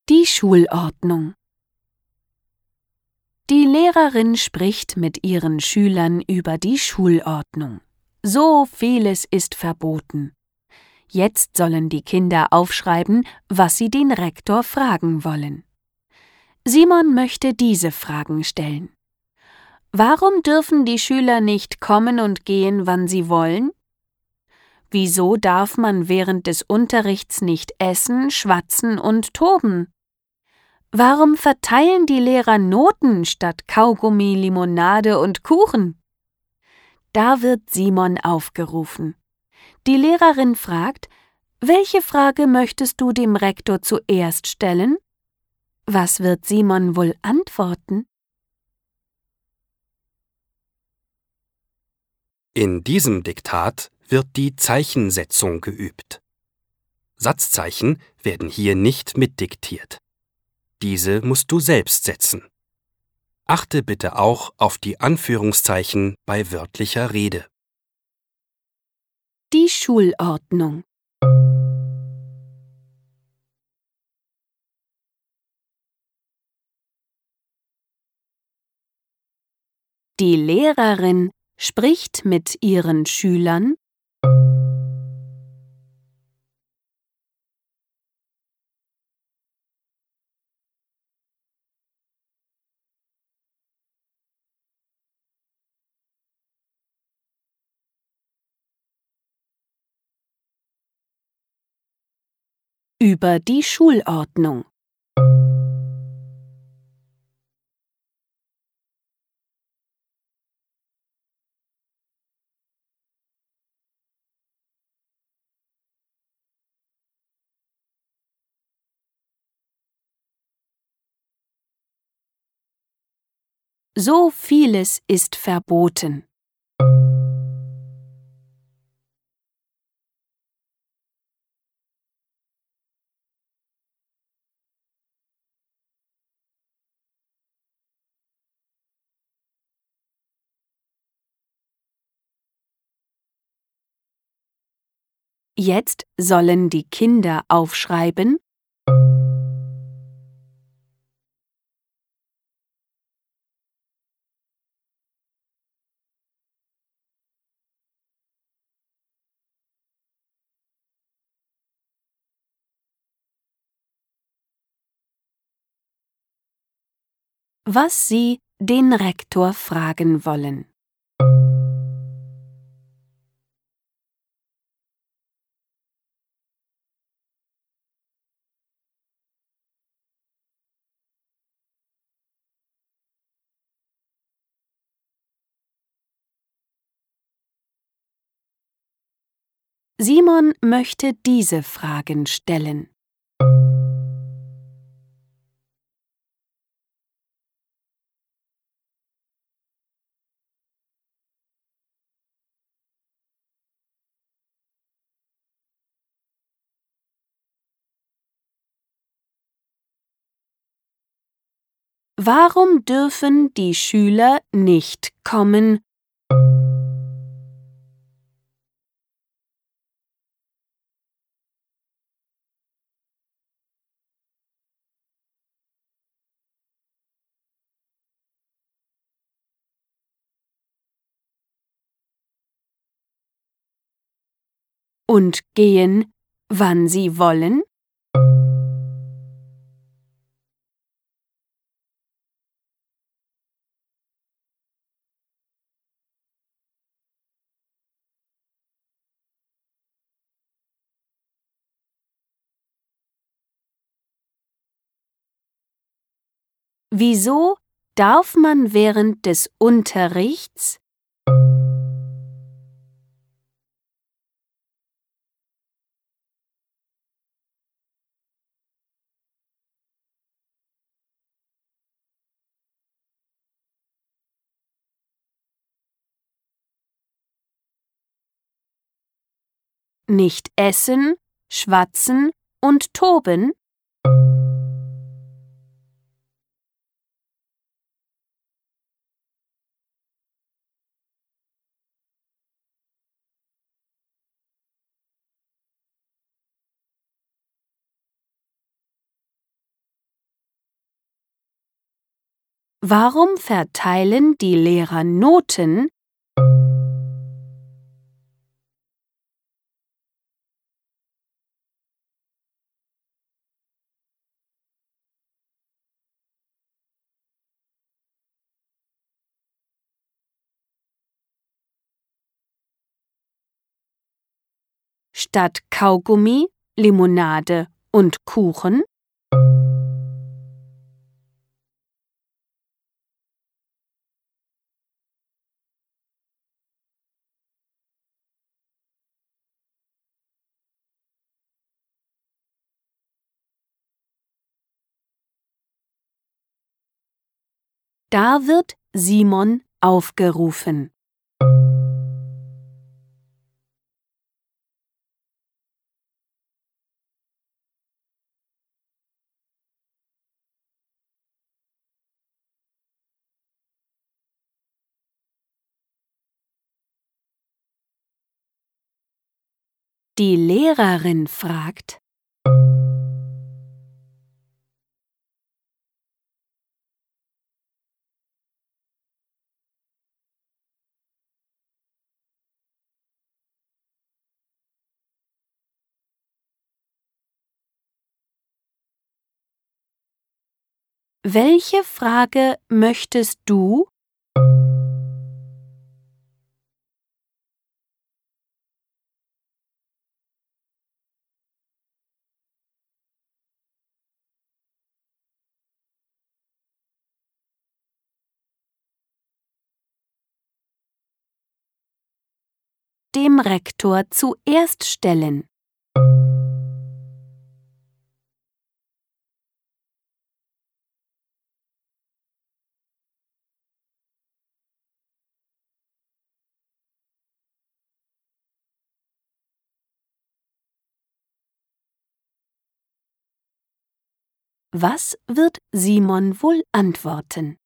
Die Schulordnung. Die Lehrerin spricht mit ihren Schülern über die Schulordnung. So vieles ist verboten. Jetzt sollen die Kinder aufschreiben, was sie den Rektor fragen wollen. Simon möchte diese Fragen stellen. Warum dürfen die Schüler nicht kommen und gehen, wann sie wollen? Wieso darf man während des Unterrichts nicht essen, schwatzen und toben? Warum verteilen die Lehrer Noten statt Kaugummi, Limonade und Kuchen? Da wird Simon aufgerufen. Die Lehrerin fragt: Welche Frage möchtest du dem Rektor zuerst stellen? Was wird Simon wohl antworten? In diesem Diktat wird die Zeichensetzung geübt. Satzzeichen werden hier nicht mitdiktiert. Diese musst du selbst setzen. Achte bitte auch auf die Anführungszeichen bei wörtlicher Rede. Die Schulordnung. Die Lehrerin spricht mit ihren Schülern über die Schulordnung. So vieles ist verboten. Jetzt sollen die Kinder aufschreiben: was sie den Rektor fragen wollen. Simon möchte diese Fragen stellen. Warum dürfen die Schüler nicht kommen? Und gehen, wann sie wollen? Wieso darf man während des Unterrichts nicht essen, schwatzen und toben? Warum verteilen die Lehrer Noten? Statt Kaugummi, Limonade und Kuchen? Da wird Simon aufgerufen. Die Lehrerin fragt: Welche Frage möchtest du? Dem Rektor zuerst stellen. Was wird Simon wohl antworten?